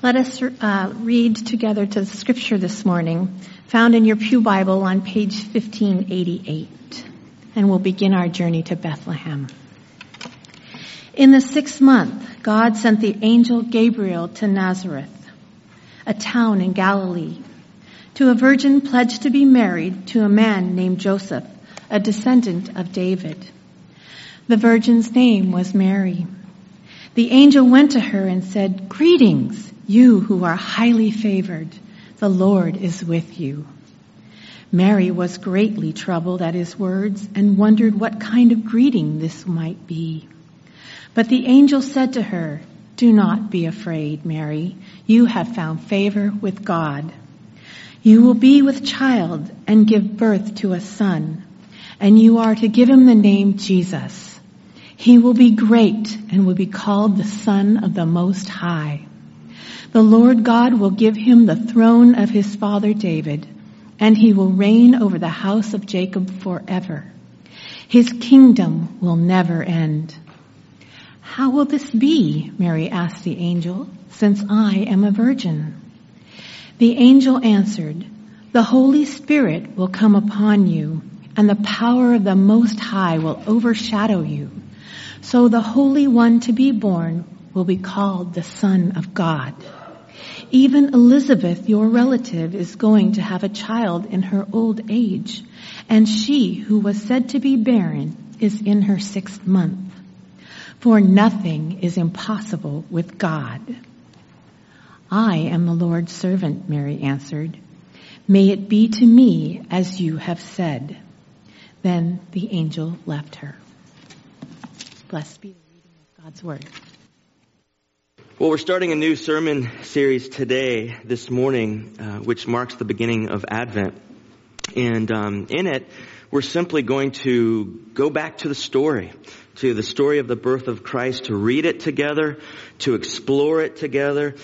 Let us read together to the scripture this morning, found in your Pew Bible on page 1588. And we'll begin our journey to Bethlehem. In the 6th month, God sent the angel Gabriel to Nazareth, a town in Galilee, to a virgin pledged to be married to a man named Joseph, a descendant of David. The virgin's name was Mary. The angel went to her and said, "Greetings, you who are highly favored. The Lord is with you." Mary was greatly troubled at his words and wondered what kind of greeting this might be. But the angel said to her, "Do not be afraid, Mary. You have found favor with God. You will be with child and give birth to a son, and you are to give him the name Jesus. He will be great and will be called the Son of the Most High. The Lord God will give him the throne of his father David, and he will reign over the house of Jacob forever. His kingdom will never end." "How will this be?" Mary asked the angel, "since I am a virgin?" The angel answered, "The Holy Spirit will come upon you, and the power of the Most High will overshadow you. So the Holy One to be born will be called the Son of God. Even Elizabeth, your relative, is going to have a child in her old age, and she who was said to be barren is in her 6th month. For nothing is impossible with God." "I am the Lord's servant," Mary answered. "May it be to me as you have said." Then the angel left her. Blessed be the reading of God's word. Well, we're starting a new sermon series today, this morning, which marks the beginning of Advent. And in it, we're simply going to go back to the story of the birth of Christ, to read it together, to explore it together,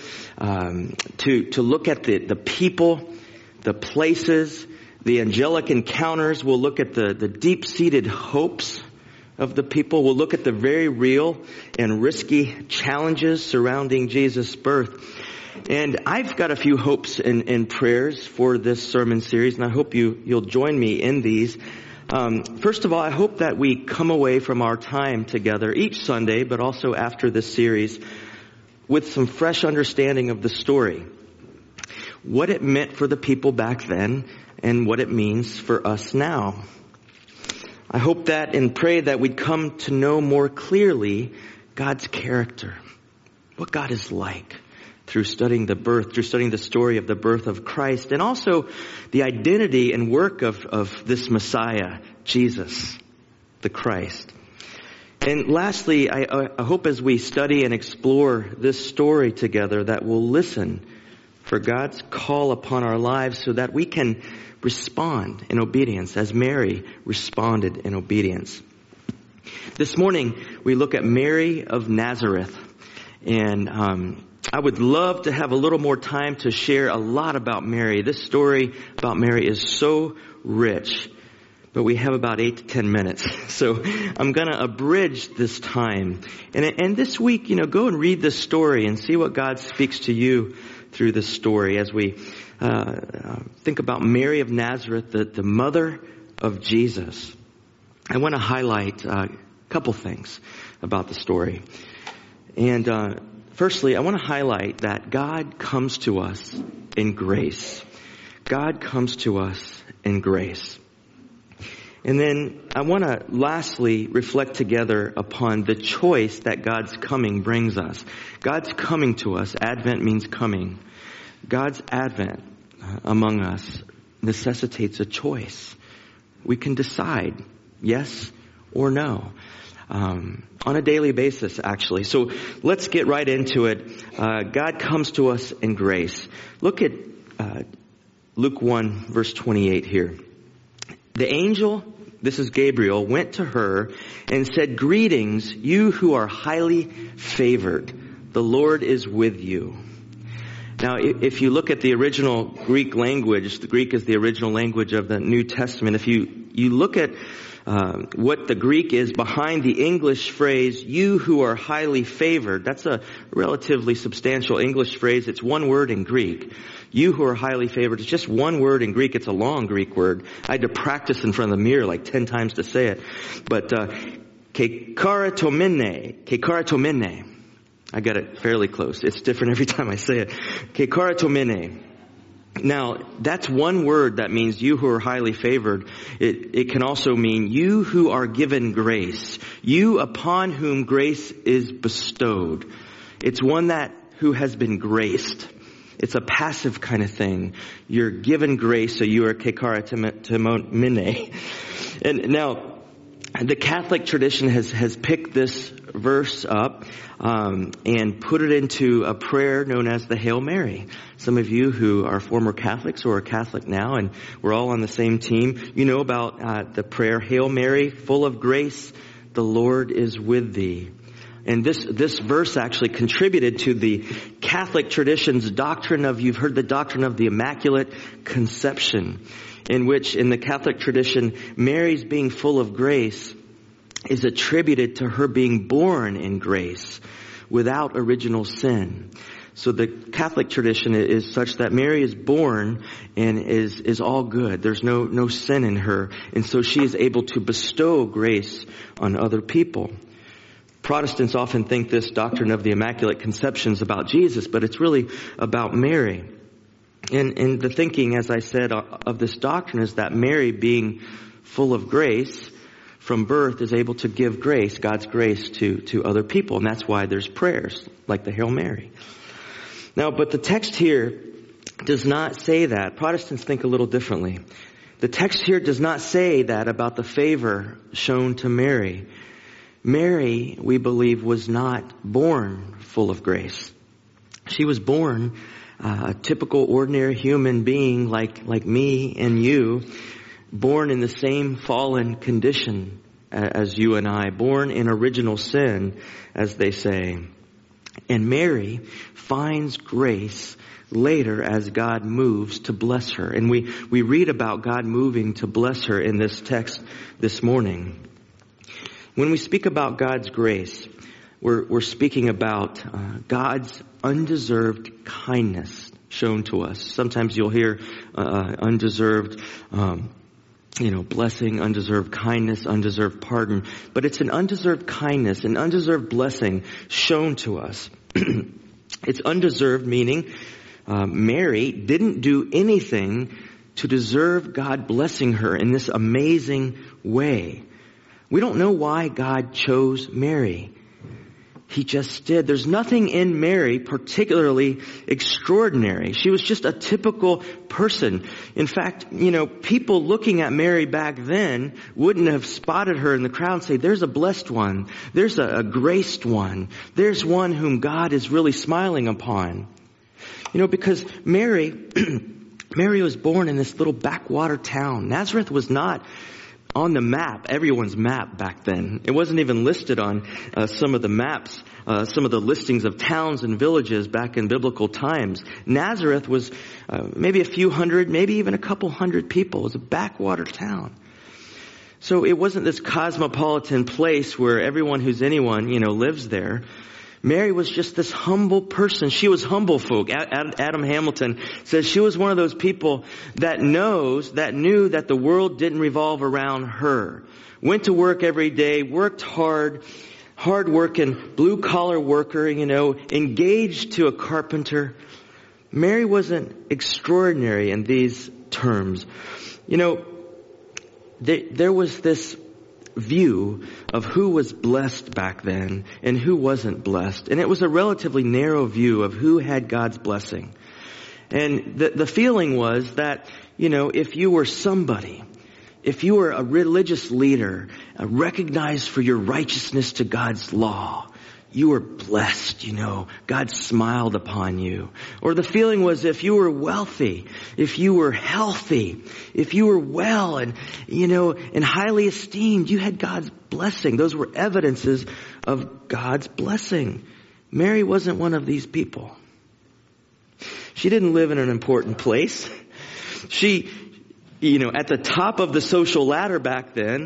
to look at the people, the places, the angelic encounters. We'll look at the deep-seated hopes of the people. We'll look at the very real and risky challenges surrounding Jesus' birth. And I've got a few hopes and prayers for this sermon series, and I hope you'll join me in these. First of all, I hope that we come away from our time together each Sunday, but also after this series, with some fresh understanding of the story. What it meant for the people back then, and what it means for us now. I hope that and pray that we'd come to know more clearly God's character, what God is like, through studying the story of the birth of Christ, and also the identity and work of this Messiah, Jesus, the Christ. And lastly, I hope as we study and explore this story together that we'll listen for God's call upon our lives so that we can respond in obedience as Mary responded in obedience. This morning, we look at Mary of Nazareth. And I would love to have a little more time to share a lot about Mary. This story about Mary is so rich, but we have about 8 to 10 minutes. So I'm going to abridge this time. And this week, go and read this story and see what God speaks to you through this story as we think about Mary of Nazareth, the mother of Jesus. I want to highlight a couple things about the story. And firstly, I want to highlight that God comes to us in grace. God comes to us in grace. And then I want to lastly reflect together upon the choice that God's coming brings us. God's coming to us. Advent means coming. God's advent among us necessitates a choice. We can decide yes or no on a daily basis, actually. So let's get right into it. God comes to us in grace. Look at Luke 1, verse 28 here. The angel, this is Gabriel, went to her and said, "Greetings, you who are highly favored. The Lord is with you." Now, if you look at the original Greek language, the Greek is the original language of the New Testament. If you look at what the Greek is behind the English phrase, you who are highly favored. That's a relatively substantial English phrase. It's one word in Greek. You who are highly favored. It's just one word in Greek. It's a long Greek word. I had to practice in front of the mirror like 10 times to say it. But, kekaratomene. I got it fairly close. It's different every time I say it. Kekaratomene. Now, that's one word that means you who are highly favored. It can also mean you who are given grace. You upon whom grace is bestowed. It's one who has been graced. It's a passive kind of thing. You're given grace, so you are kekaratomene. And now, the Catholic tradition has picked this verse up and put it into a prayer known as the Hail Mary. Some of you who are former Catholics or are Catholic now, and we're all on the same team, you know about the prayer, Hail Mary, full of grace, the Lord is with thee. And this verse actually contributed to the Catholic tradition's doctrine of, you've heard the doctrine of the Immaculate Conception, in which in the Catholic tradition, Mary's being full of grace is attributed to her being born in grace without original sin. So the Catholic tradition is such that Mary is born and is all good. There's no sin in her. And so she is able to bestow grace on other people. Protestants often think this doctrine of the Immaculate Conception is about Jesus, but it's really about Mary. And the thinking, as I said, of this doctrine is that Mary, being full of grace from birth, is able to give grace, God's grace, to other people. And that's why there's prayers like the Hail Mary. Now, but the text here does not say that. Protestants think a little differently. The text here does not say that about the favor shown to Mary. Mary, we believe, was not born full of grace. She was born a typical ordinary human being like me and you, born in the same fallen condition as you and I, born in original sin, as they say. And Mary finds grace later as God moves to bless her. And we read about God moving to bless her in this text this morning. When we speak about God's grace, we're speaking about God's undeserved kindness shown to us. Sometimes you'll hear undeserved blessing, undeserved kindness, undeserved pardon. But it's an undeserved kindness, an undeserved blessing shown to us. It's undeserved, meaning Mary didn't do anything to deserve God blessing her in this amazing way. We don't know why God chose Mary. He just did. There's nothing in Mary particularly extraordinary. She was just a typical person. In fact, people looking at Mary back then wouldn't have spotted her in the crowd and say, there's a blessed one. There's a graced one. There's one whom God is really smiling upon. Because Mary was born in this little backwater town. Nazareth was not on the map, everyone's map back then. It wasn't even listed on some of the maps, some of the listings of towns and villages back in biblical times. Nazareth was maybe a few hundred, maybe even a couple hundred people. It was a backwater town. So it wasn't this cosmopolitan place where everyone who's anyone, lives there. Mary was just this humble person. She was humble folk. Adam Hamilton says she was one of those people that knew that the world didn't revolve around her. Went to work every day, worked hard working, blue collar worker, engaged to a carpenter. Mary wasn't extraordinary in these terms. There was this view of who was blessed back then and who wasn't blessed. And it was a relatively narrow view of who had God's blessing. And the feeling was that, if you were somebody, if you were a religious leader, recognized for your righteousness to God's law, you were blessed, God smiled upon you. Or the feeling was if you were wealthy, if you were healthy, if you were well and highly esteemed, you had God's blessing. Those were evidences of God's blessing. Mary wasn't one of these people. She didn't live in an important place. She, at the top of the social ladder back then,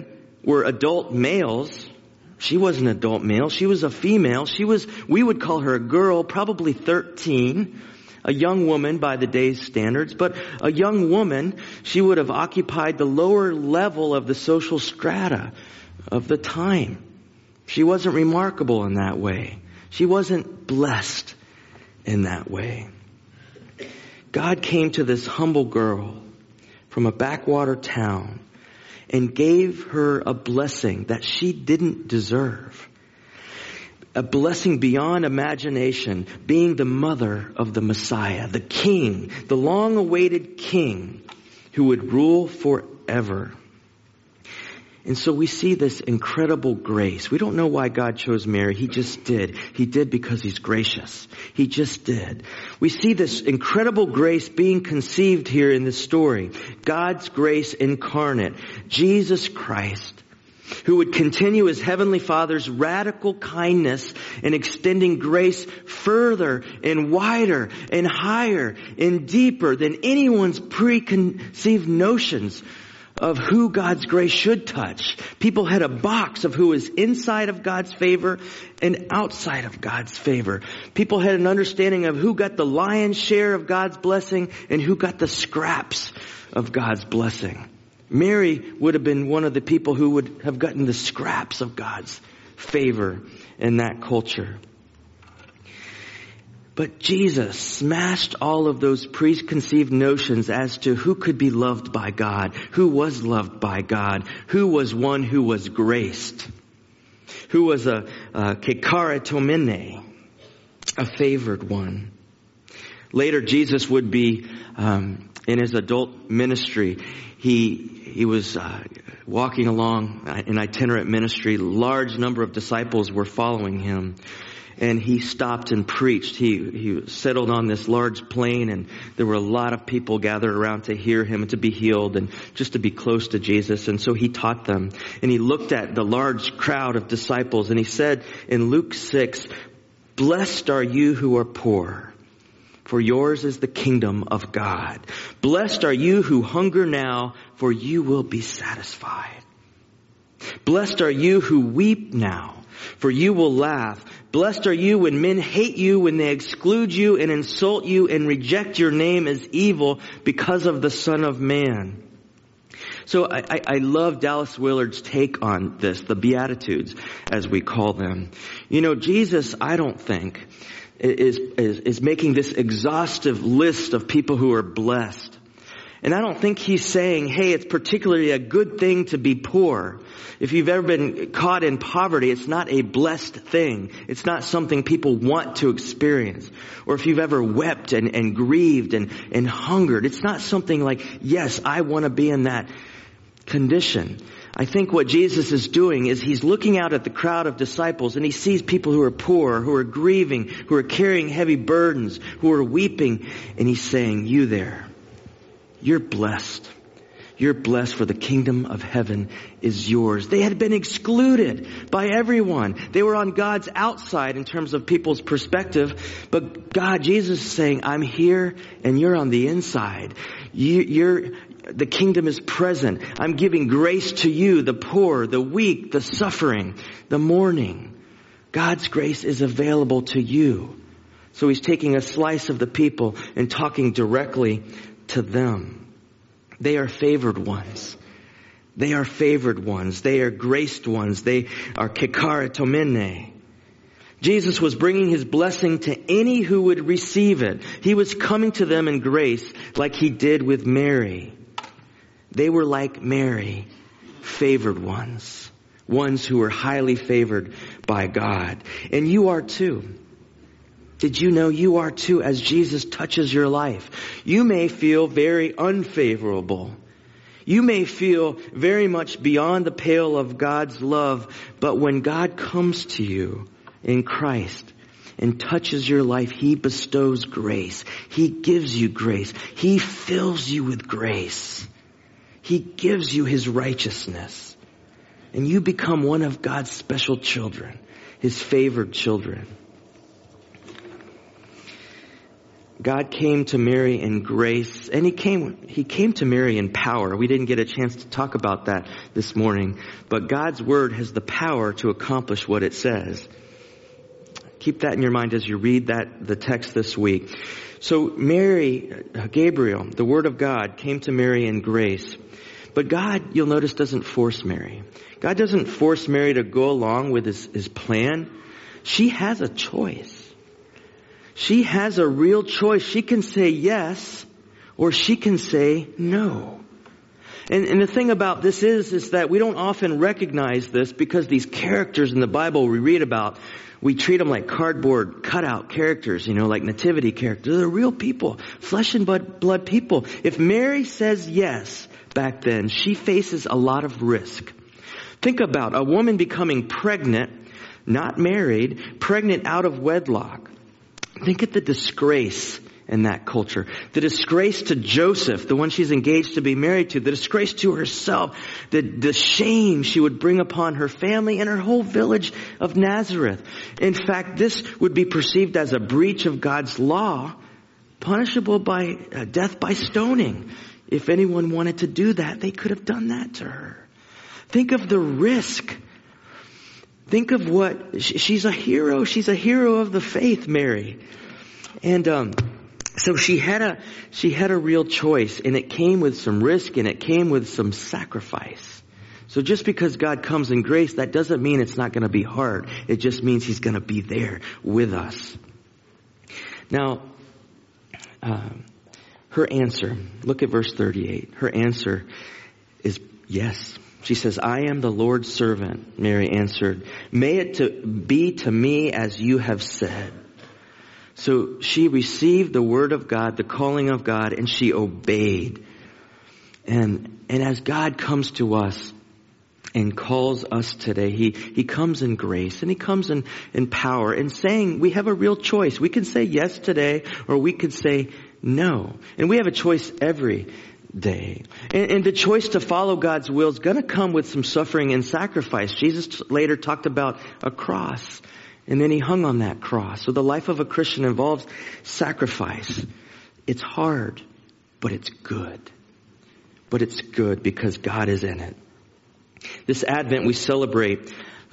were adult males. She was an adult male. She was a female. We would call her a girl, probably 13, a young woman by the day's standards. But a young woman, she would have occupied the lower level of the social strata of the time. She wasn't remarkable in that way. She wasn't blessed in that way. God came to this humble girl from a backwater town and gave her a blessing that she didn't deserve. A blessing beyond imagination, being the mother of the Messiah, the King, the long-awaited King who would rule forever. And so we see this incredible grace. We don't know why God chose Mary. He just did. He did because He's gracious. He just did. We see this incredible grace being conceived here in this story. God's grace incarnate. Jesus Christ, who would continue His Heavenly Father's radical kindness in extending grace further and wider and higher and deeper than anyone's preconceived notions of who God's grace should touch. People had a box of who is inside of God's favor and outside of God's favor. People had an understanding of who got the lion's share of God's blessing and who got the scraps of God's blessing. Mary would have been one of the people who would have gotten the scraps of God's favor in that culture. But Jesus smashed all of those preconceived notions as to who could be loved by God, who was loved by God, who was one who was graced, who was a kekaratomene, a favored one. Later, Jesus would be, in His adult ministry, he was walking along in itinerant ministry. Large number of disciples were following Him. And He stopped and preached. He settled on this large plain, and there were a lot of people gathered around to hear Him and to be healed and just to be close to Jesus. And so He taught them. And He looked at the large crowd of disciples, and He said in Luke 6, "Blessed are you who are poor, for yours is the kingdom of God. Blessed are you who hunger now, for you will be satisfied. Blessed are you who weep now, for you will laugh. Blessed are you when men hate you, when they exclude you and insult you and reject your name as evil because of the Son of Man." So I love Dallas Willard's take on this, the Beatitudes, as we call them. You know, Jesus, I don't think, is making this exhaustive list of people who are blessed. And I don't think He's saying, hey, it's particularly a good thing to be poor. If you've ever been caught in poverty, it's not a blessed thing. It's not something people want to experience. Or if you've ever wept and grieved and hungered, it's not something like, yes, I want to be in that condition. I think what Jesus is doing is He's looking out at the crowd of disciples, and He sees people who are poor, who are grieving, who are carrying heavy burdens, who are weeping, and He's saying, you there, you're blessed. You're blessed, for the kingdom of heaven is yours. They had been excluded by everyone. They were on God's outside in terms of people's perspective. But Jesus is saying, I'm here and you're on the inside. The kingdom is present. I'm giving grace to you, the poor, the weak, the suffering, the mourning. God's grace is available to you. So He's taking a slice of the people and talking directly to them. They are favored ones. They are favored ones. They are graced ones. They are kekaratomene. Jesus was bringing His blessing to any who would receive it. He was coming to them in grace like He did with Mary. They were like Mary, favored ones. Ones who were highly favored by God. And you are too. Did you know you are too, as Jesus touches your life? You may feel very unfavorable. You may feel very much beyond the pale of God's love. But when God comes to you in Christ and touches your life, He bestows grace. He gives you grace. He fills you with grace. He gives you His righteousness. And you become one of God's special children, His favored children. God came to Mary in grace, and He came to Mary in power. We didn't get a chance to talk about that this morning, but God's Word has the power to accomplish what it says. Keep that in your mind as you read the text this week. So Gabriel, the Word of God, came to Mary in grace. But God, you'll notice, doesn't force Mary. God doesn't force Mary to go along with his plan. She has a choice. She has a real choice. She can say yes, or she can say no. And the thing about this is that we don't often recognize this because these characters in the Bible we read about, we treat them like cardboard cutout characters, like nativity characters. They're real people, flesh and blood people. If Mary says yes back then, she faces a lot of risk. Think about a woman becoming pregnant, not married, pregnant out of wedlock. Think of the disgrace in that culture. The disgrace to Joseph, the one she's engaged to be married to. The disgrace to herself. The shame she would bring upon her family and her whole village of Nazareth. In fact, this would be perceived as a breach of God's law, punishable by death by stoning. If anyone wanted to do that, they could have done that to her. Think of the risk. Think of she's a hero. She's a hero of the faith, Mary. And so she had a real choice, and it came with some risk, and it came with some sacrifice. So just because God comes in grace, that doesn't mean it's not going to be hard. It just means He's going to be there with us. Now, her answer, look at verse 38. Her answer is yes. She says, I am the Lord's servant, Mary answered. May it be to me as you have said. So she received the word of God, the calling of God, and she obeyed. And as God comes to us and calls us today, He comes in grace and He comes in power and saying we have a real choice. We can say yes today, or we could say no. And we have a choice every day. And the choice to follow God's will is going to come with some suffering and sacrifice. Jesus later talked about a cross, and then He hung on that cross. So the life of a Christian involves sacrifice. It's hard, but it's good. But it's good because God is in it. This Advent we celebrate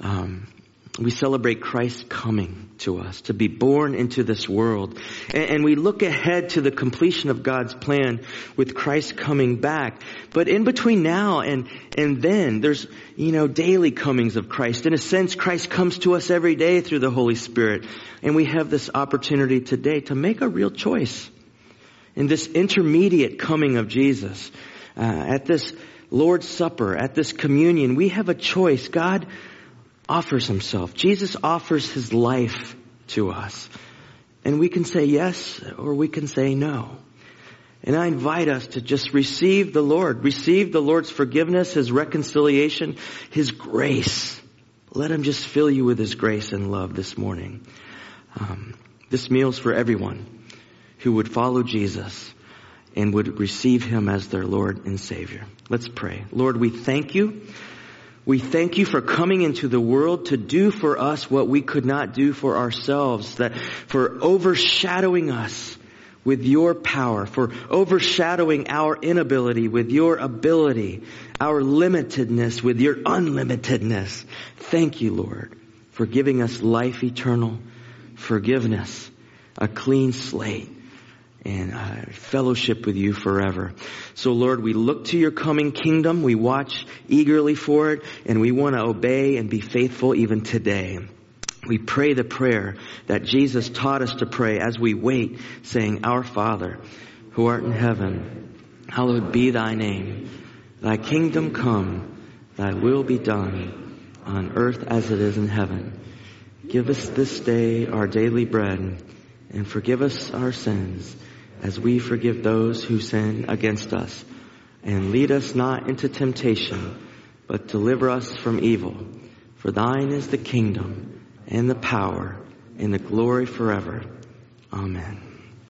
Christ's coming to us, to be born into this world. And we look ahead to the completion of God's plan with Christ coming back. But in between now and then, there's, daily comings of Christ. In a sense, Christ comes to us every day through the Holy Spirit. And we have this opportunity today to make a real choice in this intermediate coming of Jesus. At this Lord's Supper, at this communion, we have a choice. God offers Himself. Jesus offers His life to us. And we can say yes, or we can say no. And I invite us to just receive the Lord. Receive the Lord's forgiveness, His reconciliation, His grace. Let Him just fill you with His grace and love this morning. This meal's for everyone who would follow Jesus and would receive Him as their Lord and Savior. Let's pray. Lord, we thank You. We thank You for coming into the world to do for us what we could not do for ourselves, that for overshadowing us with Your power, for overshadowing our inability with Your ability, our limitedness with Your unlimitedness. Thank You, Lord, for giving us life eternal, forgiveness, a clean slate, and fellowship with You forever. So Lord, we look to Your coming kingdom. We watch eagerly for it, and we want to obey and be faithful even today. We pray the prayer that Jesus taught us to pray as we wait, saying, Our Father, who art in heaven, hallowed be Thy name. Thy kingdom come, Thy will be done, on earth as it is in heaven. Give us this day our daily bread, and forgive us our sins, as we forgive those who sin against us. And lead us not into temptation, but deliver us from evil. For Thine is the kingdom, and the power, and the glory forever. Amen.